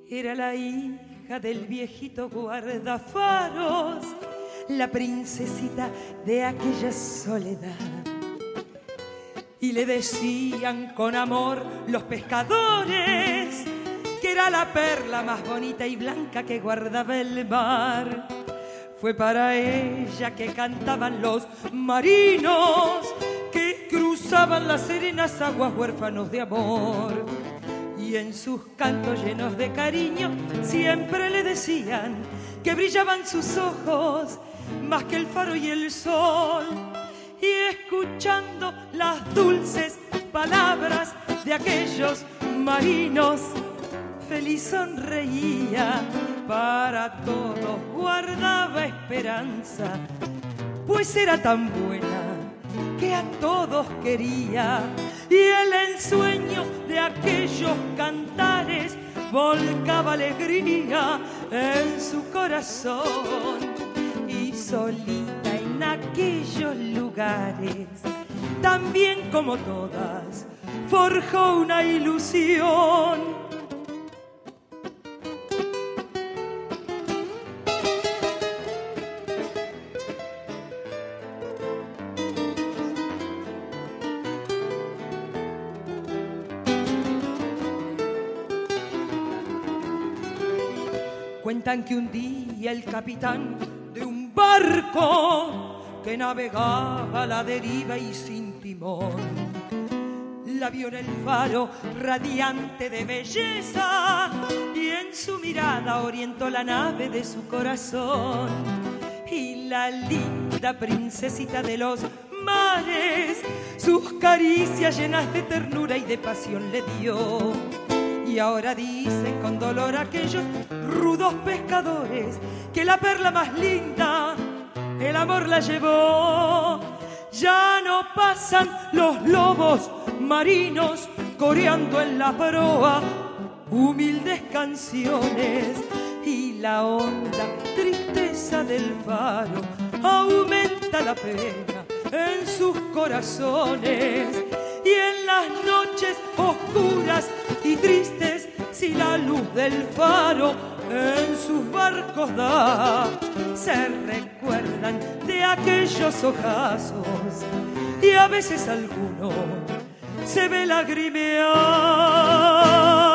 Era la hija del viejito guardafaros, la princesita de aquella soledad. Y le decían con amor los pescadores que era la perla más bonita y blanca que guardaba el mar. Fue para ella que cantaban los marinos que cruzaban las serenas aguas huérfanos de amor. Y en sus cantos llenos de cariño siempre le decían que brillaban sus ojos más que el faro y el sol. Y escuchando las dulces palabras de aquellos marinos, feliz sonreía, para todos guardaba esperanza, pues era tan buena que a todos quería. Y el ensueño de aquellos cantares volcaba alegría en su corazón. Y solita en aquellos lugares, también como todas, forjó una ilusión. Cuentan que un día el capitán de un barco que navegaba a la deriva y sin timón la vio en el faro radiante de belleza y en su mirada orientó la nave de su corazón. Y la linda princesita de los mares sus caricias llenas de ternura y de pasión le dio. Y ahora dicen con dolor aquellos rudos pescadores que la perla más linda el amor la llevó. Ya no pasan los lobos marinos coreando en la proa humildes canciones, y la honda tristeza del faro aumenta la pena en sus corazones. Y en las noches oscuras y tristes, si la luz del faro en sus barcos da, se recuerdan de aquellos ojazos y a veces alguno se ve lagrimear.